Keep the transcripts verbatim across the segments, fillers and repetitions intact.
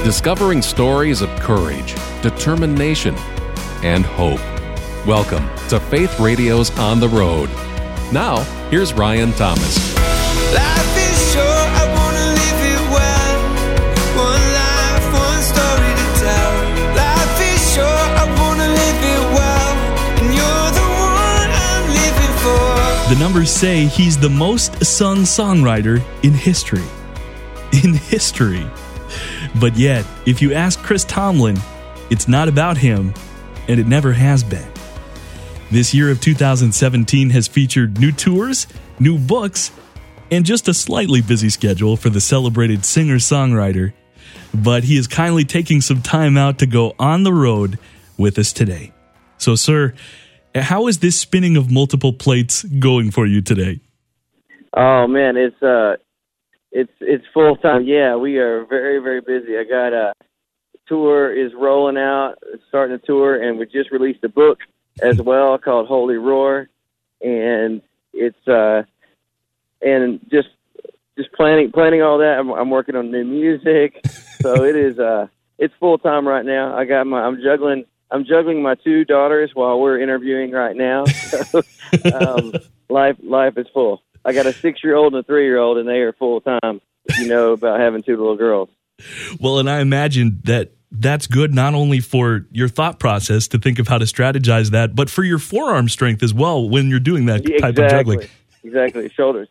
discovering stories of courage, determination, and hope. Welcome to Faith Radio's On the Road. Now, here's Ryan Thomas. Life is short, I want to live it well. One life, one story to tell. Life is short, I want to live it well. And you're the one I'm living for. The numbers say he's the most sung songwriter in history. In history. But yet, if you ask Chris Tomlin, it's not about him, and it never has been. This year of two thousand seventeen has featured new tours, new books, and just a slightly busy schedule for the celebrated singer-songwriter. But he is kindly taking some time out to go on the road with us today. So, sir, how is this spinning of multiple plates going for you today? Oh, man, it's uh, it's it's full time. Yeah, we are very, very busy. I got a tour is rolling out, starting a tour, and we just released a book as well called Holy Roar, and it's uh, and just just planning planning all that. I'm, I'm working on new music, so it is uh, it's full time right now. I got my I'm juggling I'm juggling my two daughters while we're interviewing right now. So um, life life is full. I got a six-year-old and a three-year-old, and they are full-time, you know, about having two little girls. Well, and I imagine that that's good not only for your thought process to think of how to strategize that, but for your forearm strength as well when you're doing that Yeah, type exactly. of juggling. Exactly, shoulders.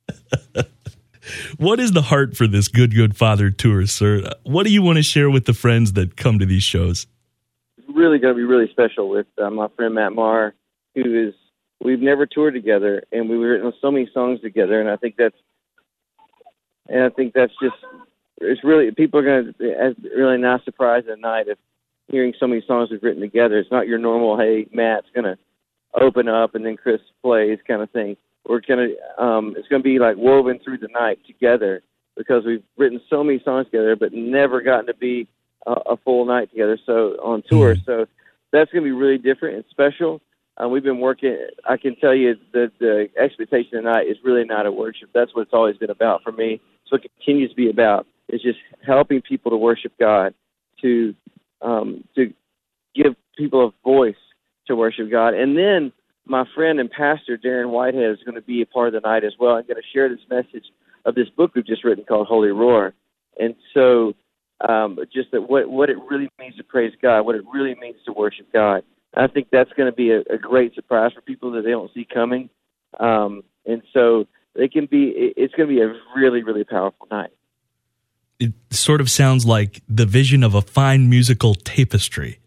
What is the heart for this Good Good Father tour, sir? What do you want to share with the friends that come to these shows? It's really going to be really special with uh, my friend Matt Maher, who is, we've never toured together, and we've written so many songs together, and I think that's, and I think that's just, it's really, people are going to, it's really nice surprise at night of hearing so many songs we've written together. It's not your normal, hey, Matt's going to open up and then Chris plays kind of thing. We're going to, um, it's going to be like woven through the night together because we've written so many songs together, but never gotten to be a, a full night together. So on tour, mm-hmm. So that's going to be really different and special. Um, we've been working, I can tell you that the expectation tonight is really not a worship. That's what it's always been about for me. So it continues to be about. It's just helping people to worship God, to um, to give people a voice to worship God. And then my friend and pastor, Darren Whitehead, is going to be a part of the night as well. I'm going to share this message of this book we've just written called Holy Roar. And so um, just that what, what it really means to praise God, what it really means to worship God. I think that's going to be a, a great surprise for people that they don't see coming. Um, and so they can be, it's going to be a really, really powerful night. It sort of sounds like the vision of a fine musical tapestry.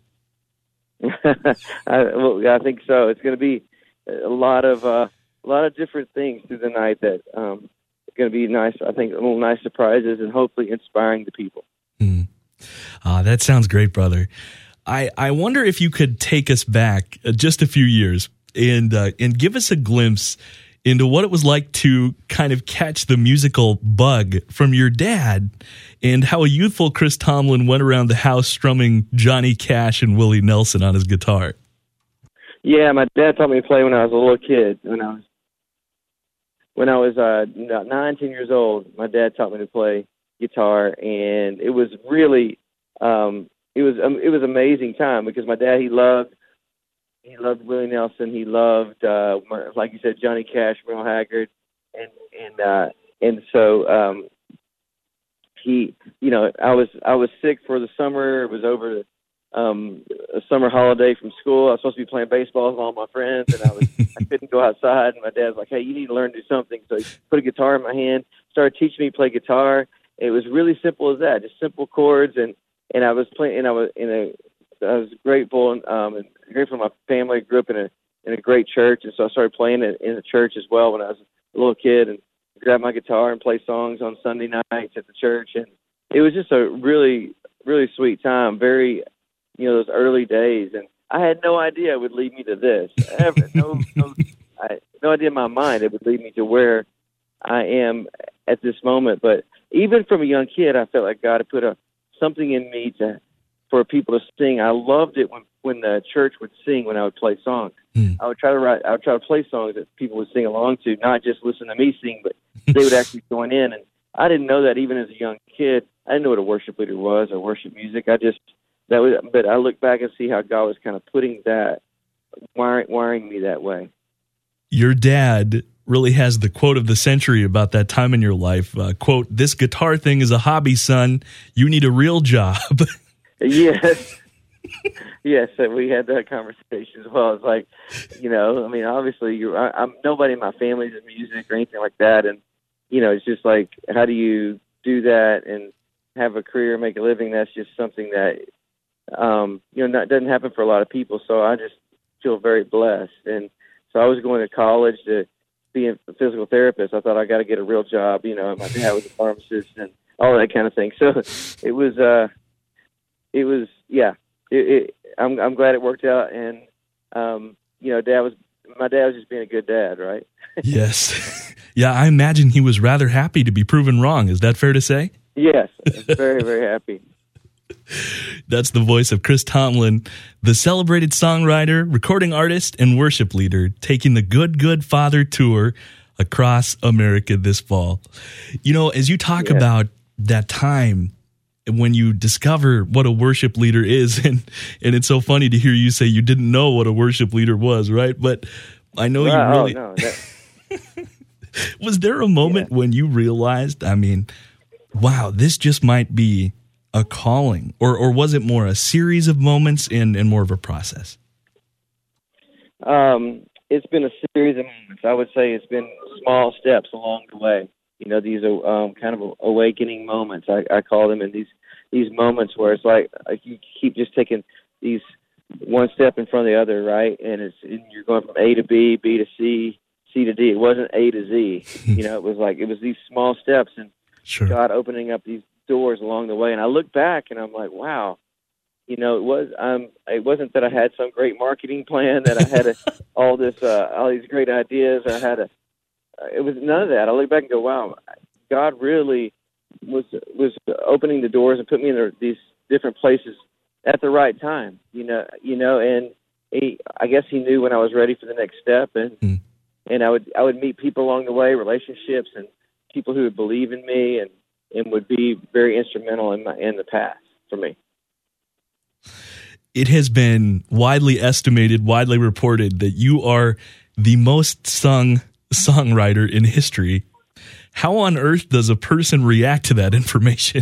I, well, I think so. It's going to be a lot of uh, a lot of different things through the night that um, are going to be nice. I think little nice surprises and hopefully inspiring the people. Mm. Uh, that sounds great, brother. I, I wonder if you could take us back just a few years and uh, and give us a glimpse into what it was like to kind of catch the musical bug from your dad and how a youthful Chris Tomlin went around the house strumming Johnny Cash and Willie Nelson on his guitar. Yeah, my dad taught me to play when I was a little kid. When I was when I was uh, nine, ten years old, my dad taught me to play guitar, and it was really um, it was um, it was an amazing time because my dad he loved. He loved Willie Nelson. He loved, uh, like you said, Johnny Cash, Merle Haggard, and and uh, and so um, he, you know, I was I was sick for the summer. It was over um, a summer holiday from school. I was supposed to be playing baseball with all my friends, and I was I couldn't go outside. And my dad was like, "Hey, you need to learn to do something." So he put a guitar in my hand, started teaching me to play guitar. It was really simple as that, just simple chords, and and I was playing, and I was in a I was grateful and, um, and grateful for my family. I grew up in a in a great church, and so I started playing it in the church as well when I was a little kid, and grab my guitar and play songs on Sunday nights at the church. And it was just a really, really sweet time. Very, you know, those early days, and I had no idea it would lead me to this. Ever, no, no, I, no idea in my mind it would lead me to where I am at this moment. But even from a young kid, I felt like God had put a something in me to. For people to sing. I loved it when, when the church would sing when I would play songs. Mm. I would try to write, I would try to play songs that people would sing along to, not just listen to me sing, but they would actually join in. And I didn't know that even as a young kid. I didn't know what a worship leader was or worship music. I just that was, but I look back and see how God was kind of putting that, wiring, wiring me that way. Your dad really has the quote of the century about that time in your life. Uh, quote, "This guitar thing is a hobby, son. You need a real job." Yes. Yes, so we had that conversation as well. It's like, you know, I mean, obviously, you're, I, I'm nobody in my family's in music or anything like that, and you know, it's just like, how do you do that and have a career, make a living? That's just something that, um, you know, not, doesn't happen for a lot of people. So I just feel very blessed, and so I was going to college to be a physical therapist. I thought I got to get a real job. You know, my dad was a pharmacist and all that kind of thing. So it was, uh, it was, yeah. It, it, I'm I'm glad it worked out, and um, you know, dad was my dad was just being a good dad, right? Yes, yeah. I imagine he was rather happy to be proven wrong. Is that fair to say? Yes, very very happy. That's the voice of Chris Tomlin, the celebrated songwriter, recording artist, and worship leader, taking the Good Good Father tour across America this fall. You know, as you talk yeah. about that time when you discover what a worship leader is, and and it's so funny to hear you say you didn't know what a worship leader was, right? But I know well, you really... Oh, no, that... Was there a moment yeah. when you realized, I mean, wow, this just might be a calling? Or or was it more a series of moments and, and more of a process? Um, it's been a series of moments. I would say it's been small steps along the way. You know, these are um, kind of awakening moments, I, I call them, and these these moments where it's like, like you keep just taking these one step in front of the other, right? And it's and you're going from A to B, B to C, C to D. It wasn't A to Z. You know, it was like it was these small steps, and sure. God opening up these doors along the way. And I look back and I'm like, wow. You know, it was um, it wasn't that I had some great marketing plan, that I had a, all this uh, all these great ideas. I had a It was none of that. I look back and go, wow, God really was was opening the doors and put me in the, these different places at the right time. You know, you know, and he, I guess he knew when I was ready for the next step, and mm. and I would I would meet people along the way, relationships, and people who would believe in me and, and would be very instrumental in my in the past for me. It has been widely estimated, widely reported that you are the most sung songwriter in history. How on earth does a person react to that information?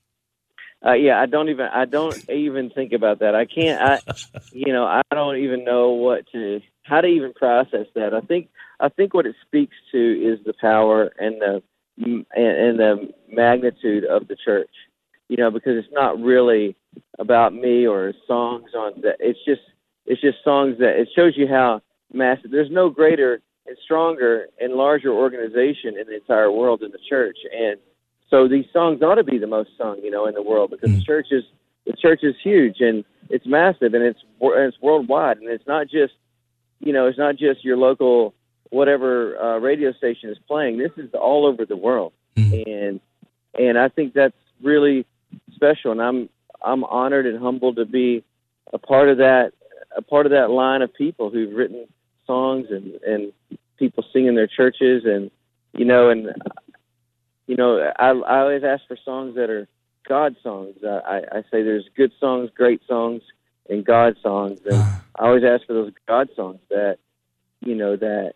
Uh, yeah, I don't even I don't even think about that. I can't. I, you know, I don't even know what to how to even process that. I think I think what it speaks to is the power and the and, and the magnitude of the church. You know, because it's not really about me or songs on that. It's just it's just songs that it shows you how massive. There's no greater and stronger and larger organization in the entire world than the church, and so these songs ought to be the most sung, you know, in the world, because mm. the church is the church is huge and it's massive and it's and it's worldwide, and it's not just you know it's not just your local whatever uh, radio station is playing. This is all over the world, mm. and and I think that's really special, and I'm I'm honored and humbled to be a part of that a part of that line of people who've written songs and, and people sing in their churches, and you know, and you know, I, I always ask for songs that are God songs. I, I, I say there's good songs, great songs, and God songs, and I always ask for those God songs that you know that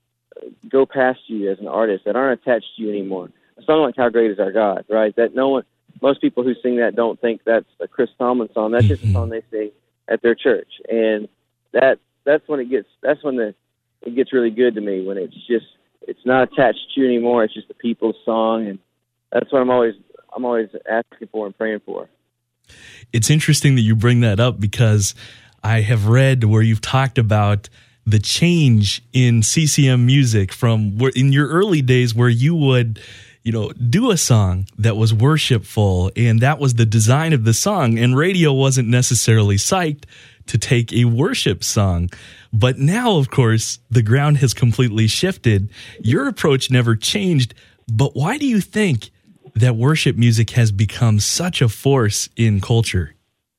go past you as an artist, that aren't attached to you anymore. A song like "How Great Is Our God," right? That no one, most people who sing that don't think that's a Chris Tomlin song. That's just a song they sing at their church, and that. That's when it gets. That's when the it gets really good to me. When it's just it's not attached to you anymore. It's just the people's song, and that's what I'm always I'm always asking for and praying for. It's interesting that you bring that up, because I have read where you've talked about the change in C C M music from where in your early days where you would, you know, do a song that was worshipful, and that was the design of the song, and radio wasn't necessarily psyched to take a worship song. But now, of course, the ground has completely shifted. Your approach never changed, but why do you think that worship music has become such a force in culture?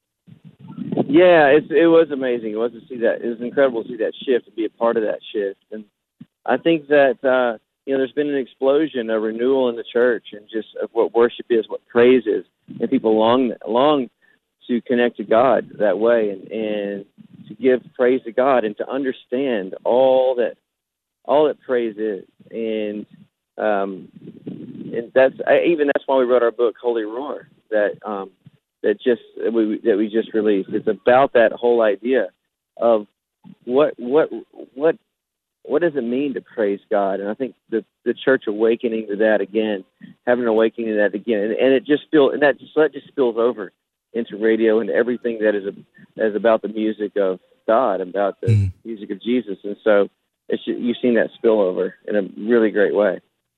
Yeah, it's, it was amazing. It was to see that. It was incredible to see that shift, to be a part of that shift. And I think that uh, you know, there's been an explosion, a renewal in the church, and just of what worship is, what praise is, and people long long to connect to God that way, and, and to give praise to God, and to understand all that all that praise is, and um, and that's I, even that's why we wrote our book, Holy Roar, that um, that just that we that we just released. It's about that whole idea of what what what. What does it mean to praise God? And I think the the church awakening to that again, having an awakening to that again, and, and it just feel and that just that just spills over into radio and everything that is a, that is about the music of God, about the mm. music of Jesus, and so it's, you've seen that spill over in a really great way.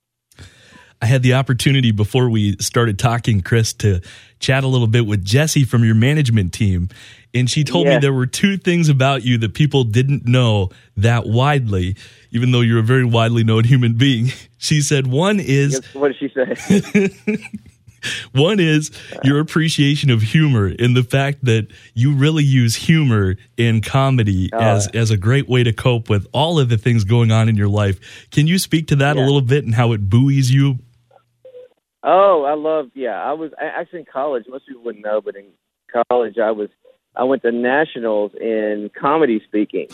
I had the opportunity before we started talking, Chris, to chat a little bit with Jessie from your management team. And she told yeah. me there were two things about you that people didn't know that widely, even though you're a very widely known human being. She said one is... Yes, what did she say? One is your appreciation of humor and the fact that you really use humor in comedy oh. as, as a great way to cope with all of the things going on in your life. Can you speak to that yeah. a little bit and how it buoys you? Oh, I love, yeah. I was actually in college. Most people wouldn't know, but in college I was, I went to nationals in comedy speaking.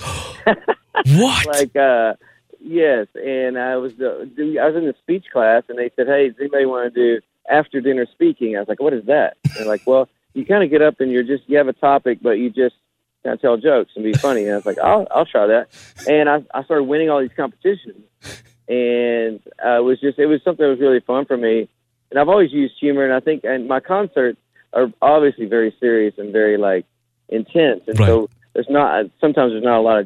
What? Like, uh, yes. And I was, uh, I was in the speech class, and they said, "Hey, does anybody want to do after dinner speaking?" I was like, "What is that?" They're like, "Well, you kind of get up and you're just, you have a topic, but you just kind of tell jokes and be funny." And I was like, I'll, I'll try that. And I, I started winning all these competitions, and uh, it was just, it was something that was really fun for me. And I've always used humor, and I think, and my concerts are obviously very serious and very like intense. And right. so there's not, sometimes there's not a lot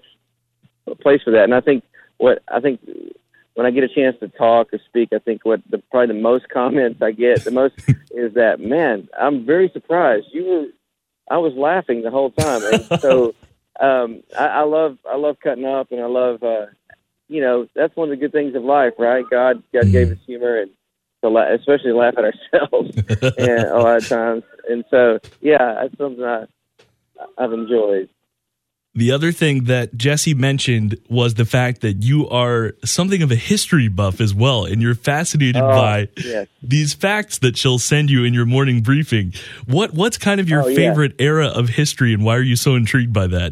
of place for that. And I think what, I think when I get a chance to talk or speak, I think what the, probably the most comments I get, the most is that, "Man, I'm very surprised. You were, I was laughing the whole time." And so um, I, I love, I love cutting up, and I love, uh, you know, that's one of the good things of life, right? God, God gave us humor, and to la- especially laugh at ourselves and a lot of times. And so, yeah, that's something I, I've enjoyed. The other thing that Jessie mentioned was the fact that you are something of a history buff as well, and you're fascinated oh, by yes. these facts that she'll send you in your morning briefing. What What's kind of your oh, favorite yeah. era of history, and why are you so intrigued by that?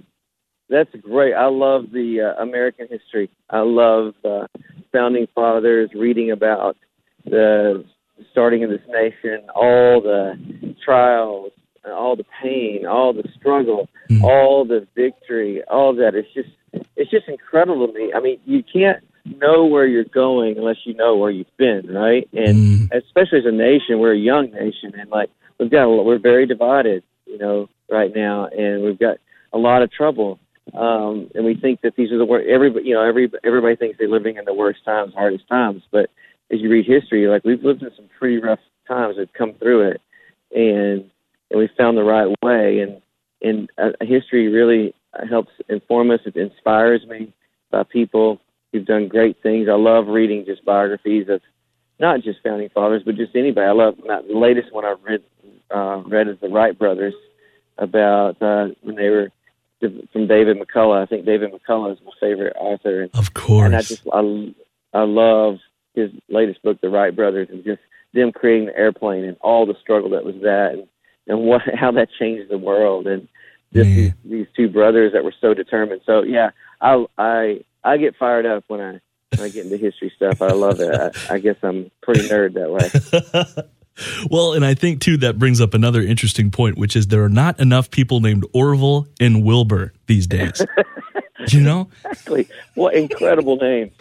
That's great. I love the uh, American history. I love uh, founding fathers, reading about the starting of this nation, all the trials, all the pain, all the struggle, mm. all the victory, all that. It's just, it's just incredible to me. I mean, you can't know where you're going unless you know where you've been, right? And mm. especially as a nation, we're a young nation, and like we've got, a, we're very divided, you know, right now, and we've got a lot of trouble. Um, and we think that these are the worst. Everybody, you know, every everybody thinks they're living in the worst times, hardest times. But as you read history, like we've lived in some pretty rough times. We've come through it, and and we found the right way. And and uh, history really helps inform us. It inspires me by people who've done great things. I love reading just biographies of not just founding fathers, but just anybody. I love not, the latest one I've read uh, read is the Wright brothers, about uh, when they were. From David McCullough. I think David McCullough is my favorite author. And, of course. And I just, I, I love his latest book, The Wright Brothers, and just them creating the airplane and all the struggle that was that, and, and what, how that changed the world. And just these, these two brothers that were so determined. So yeah, I, I, I get fired up when I, when I get into history stuff. I love it. I, I guess I'm pretty nerd that way. Well, and I think, too, that brings up another interesting point, which is there are not enough people named Orville and Wilbur these days. You know? Exactly. What incredible names.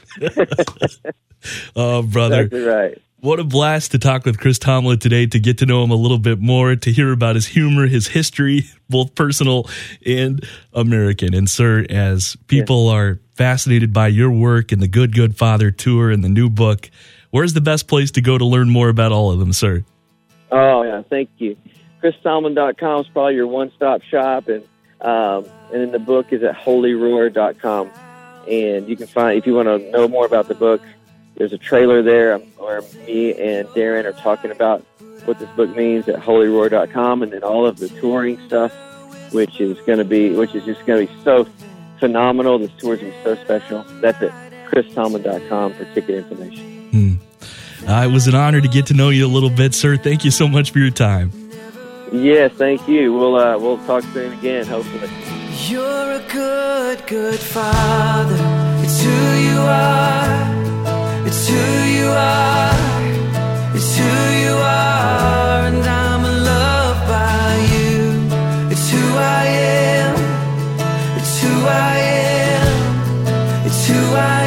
Oh, brother. Exactly right. What a blast to talk with Chris Tomlin today, to get to know him a little bit more, to hear about his humor, his history, both personal and American. And, sir, as people yeah. are fascinated by your work and the Good Good Father Tour and the new book, where's the best place to go to learn more about all of them, sir? Oh, yeah, thank you. Chris Tomlin dot com is probably your one-stop shop, and um, and then the book is at Holy Roar dot com. And you can find, if you want to know more about the book, there's a trailer there where me and Darren are talking about what this book means at Holy Roar dot com, and then all of the touring stuff, which is going to be, which is just going to be so phenomenal. This tour is going to be so special. That's at chris tomlin dot com for ticket information. Hmm. Uh, it was an honor to get to know you a little bit, sir. Thank you so much for your time. Yes, thank you. We'll uh, we'll talk soon again, hopefully. You're a good, good father. It's who you are. It's who you are. It's who you are. And I'm loved by you. It's who I am. It's who I am. It's who I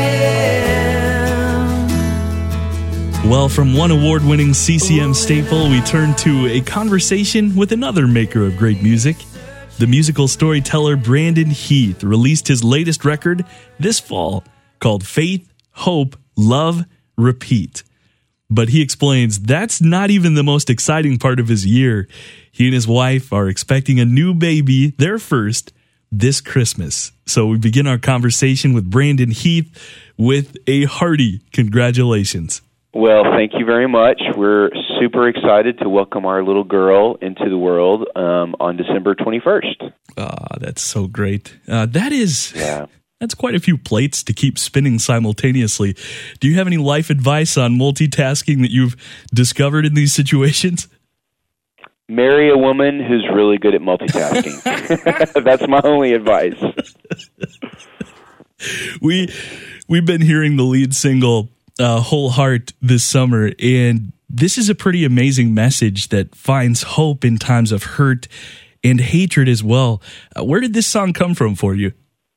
am. Well, from one award-winning C C M staple, we turn to a conversation with another maker of great music. The musical storyteller Brandon Heath released his latest record this fall called Faith, Hope, Love, Repeat. But he explains that's not even the most exciting part of his year. He and his wife are expecting a new baby, their first, this Christmas. So we begin our conversation with Brandon Heath with a hearty congratulations. Well, thank you very much. We're super excited to welcome our little girl into the world um, on December twenty-first. Ah, that's so great. Uh, that is, yeah. That's quite a few plates to keep spinning simultaneously. Do you have any life advice on multitasking that you've discovered in these situations? Marry a woman who's really good at multitasking. That's my only advice. we, we've been hearing the lead single, Uh, Whole Heart, this summer, and this is a pretty amazing message that finds hope in times of hurt and hatred as well. Uh, where did this song come from for you?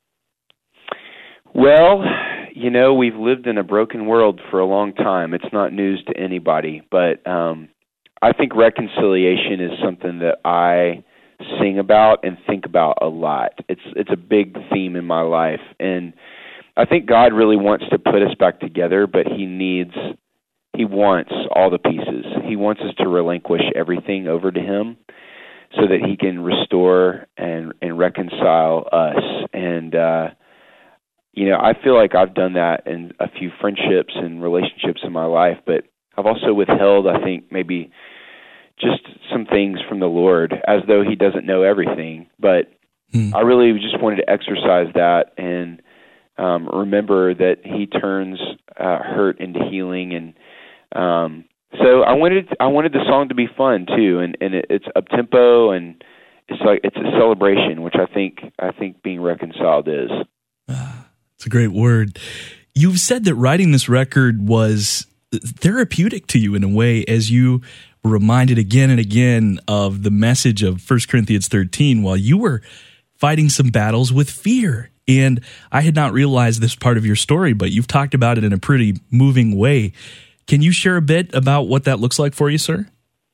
Well, you know, we've lived in a broken world for a long time. It's not news to anybody, but um, I think reconciliation is something that I sing about and think about a lot. It's it's a big theme in my life, and I think God really wants to put us back together, but he needs, he wants all the pieces. He wants us to relinquish everything over to him so that he can restore and, and reconcile us. And, uh, you know, I feel like I've done that in a few friendships and relationships in my life, but I've also withheld, I think, maybe just some things from the Lord as though he doesn't know everything. But hmm. I really just wanted to exercise that and Um, remember that he turns uh, hurt into healing, and um, so I wanted I wanted the song to be fun too, and, and it, it's up tempo, and it's like it's a celebration, which I think I think being reconciled is. Ah, it's a great word. You've said that writing this record was therapeutic to you in a way, as you were reminded again and again of the message of First Corinthians thirteen while you were fighting some battles with fear. And I had not realized this part of your story, but you've talked about it in a pretty moving way. Can you share a bit about what that looks like for you, sir?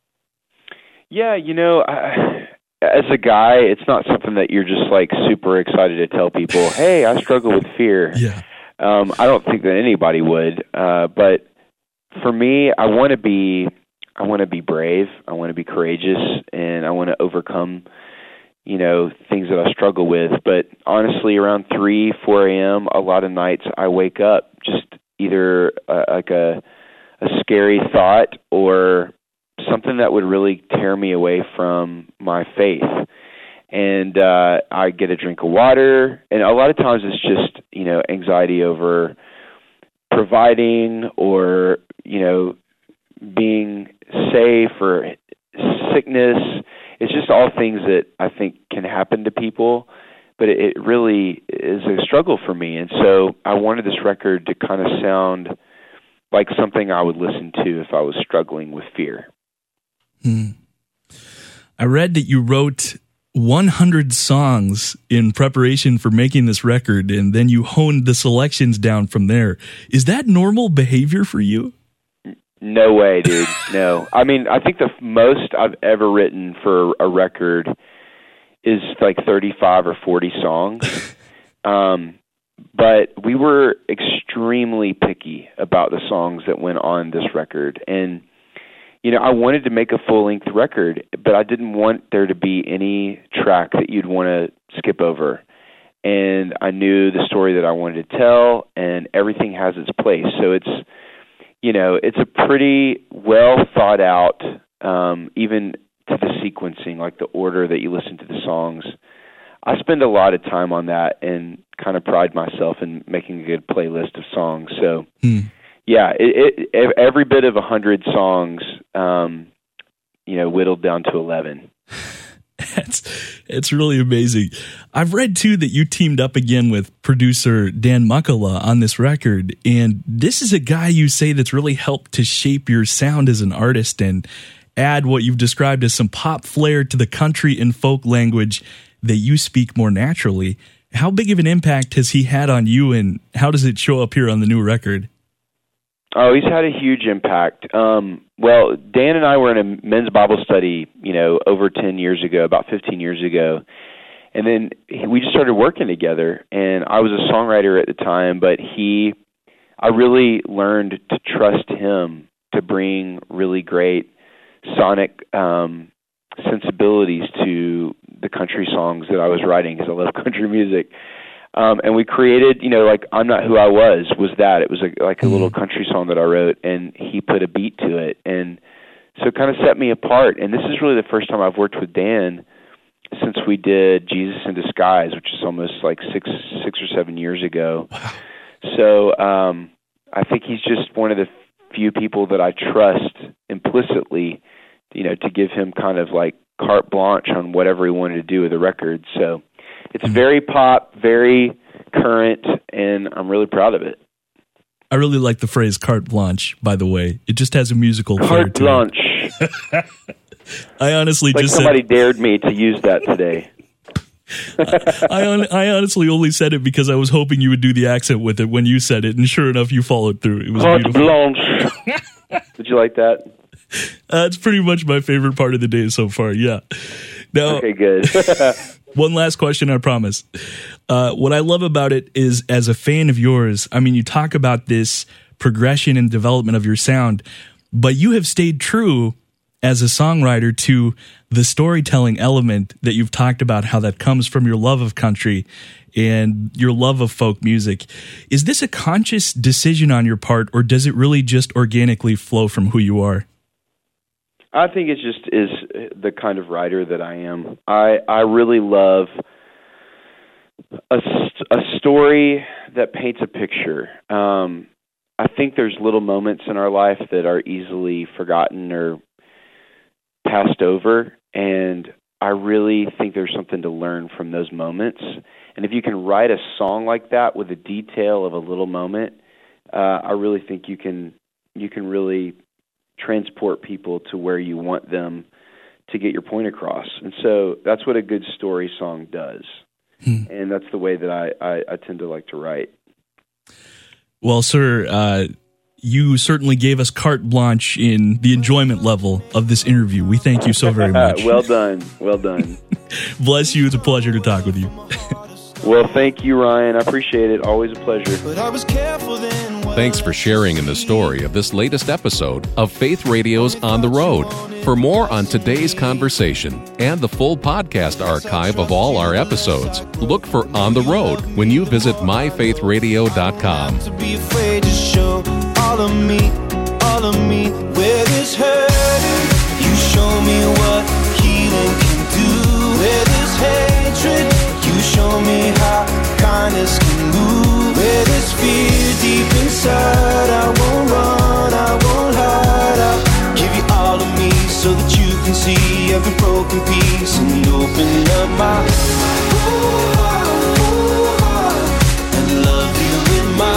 Yeah, you know, I, as a guy, it's not something that you're just like super excited to tell people, hey, I struggle with fear. Yeah. Um, I don't think that anybody would. Uh, but for me, I want to be, I want to be brave. I want to be courageous, and I want to overcome you know, things that I struggle with. But honestly, around three, four a.m., a lot of nights I wake up just either uh, like a, a scary thought or something that would really tear me away from my faith. And uh, I get a drink of water, and a lot of times it's just, you know, anxiety over providing or, you know, being safe or sickness. It's just all things that I think can happen to people, but it, it really is a struggle for me. And so I wanted this record to kind of sound like something I would listen to if I was struggling with fear. Hmm. I read that you wrote one hundred songs in preparation for making this record, and then you honed the selections down from there. Is that normal behavior for you? No way, dude. No. I mean, I think the most I've ever written for a record is like thirty-five or forty songs. Um, but we were extremely picky about the songs that went on this record. And, you know, I wanted to make a full-length record, but I didn't want there to be any track that you'd want to skip over. And I knew the story that I wanted to tell, and everything has its place. So it's, you know, it's a pretty well thought out, um, even to the sequencing, like the order that you listen to the songs. I spend a lot of time on that and kind of pride myself in making a good playlist of songs. So, hmm. yeah, it, it, every bit of a hundred songs, um, you know, whittled down to eleven. That's it's really amazing. I've read too that you teamed up again with producer Dan Muckala on this record, and this is a guy you say that's really helped to shape your sound as an artist and add what you've described as some pop flair to the country and folk language that you speak more naturally. How big of an impact has he had on you, and how does it show up here on the new record? Oh, he's had a huge impact. Um, well, Dan and I were in a men's Bible study, you know, over ten years ago, about fifteen years ago. And then we just started working together, and I was a songwriter at the time, but he, I really learned to trust him to bring really great sonic um, sensibilities to the country songs that I was writing, because I love country music. Um, and we created, you know, like I'm Not Who I Was, was that. It was a, like a little country song that I wrote, and he put a beat to it. And so it kind of set me apart. And this is really the first time I've worked with Dan since we did Jesus in Disguise, which is almost like six six or seven years ago. Wow. So um, I think he's just one of the few people that I trust implicitly, you know, to give him kind of like carte blanche on whatever he wanted to do with the record. So it's very pop, very current, and I'm really proud of it. I really like the phrase carte blanche, by the way. It just has a musical carte flair to blanche. it. I honestly like just somebody said, dared me to use that today. I, I, on, I honestly only said it because I was hoping you would do the accent with it when you said it, and sure enough, you followed through. It was carte beautiful. blanche. Did you like that? Uh, it's pretty much my favorite part of the day so far, yeah. Now, okay, good. One last question, I promise. Uh, what I love about it is, as a fan of yours, I mean, you talk about this progression and development of your sound, but you have stayed true as a songwriter to the storytelling element that you've talked about, how that comes from your love of country and your love of folk music. Is this a conscious decision on your part, or does it really just organically flow from who you are? I think it just is the kind of writer that I am. I I really love a, a story that paints a picture. Um, I think there's little moments in our life that are easily forgotten or passed over, and I really think there's something to learn from those moments. And if you can write a song like that with the detail of a little moment, uh, I really think you can you can really transport people to where you want them to get your point across. And so that's what a good story song does. Hmm. And that's the way that I, I, I tend to like to write. Well, sir, uh, you certainly gave us carte blanche in the enjoyment level of this interview. We thank you so very much. Well done. Well done. Bless you. It's a pleasure to talk with you. Well, thank you, Ryan. I appreciate it. Always a pleasure. But I was careful then. Thanks for sharing in the story of this latest episode of Faith Radio's On the Road. For more on today's conversation and the full podcast archive of all our episodes, look for On the Road when you visit my faith radio dot com. To be afraid to show all of me, all of me, where there's hurt, you show me what healing can do. Where there's hatred, you show me how kindness can move. Where there's fear deep inside, I won't run, I won't hide. I'll give you all of me so that you can see every broken piece and open up my whole heart, whole heart, and love you with my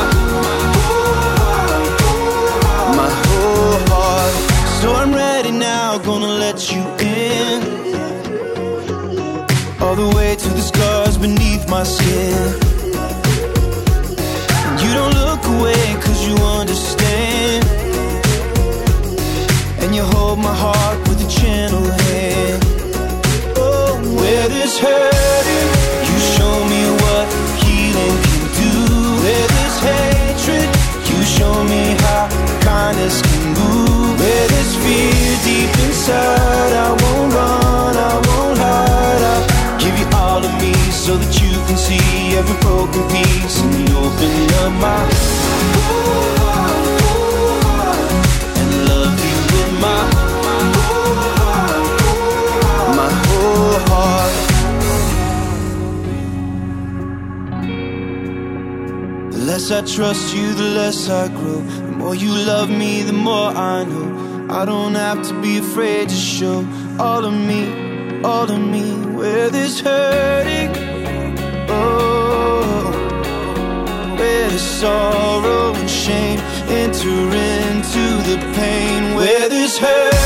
whole heart, my whole heart. So I'm ready now, gonna let you in, all the way to the scars beneath my skin. You don't look away cause you understand, and you hold my heart with a gentle hand. Oh, where there's hurting, you show me what healing can do. Where there's hatred, you show me how kindness can move. Where there's fear deep inside, I won't run, I won't hide. I'll give you all of me so that you can see every less I trust you, the less I grow. The more you love me, the more I know. I don't have to be afraid to show all of me, all of me, where there's hurting. Oh, where there's sorrow and shame, enter into the pain. Where there's hurt.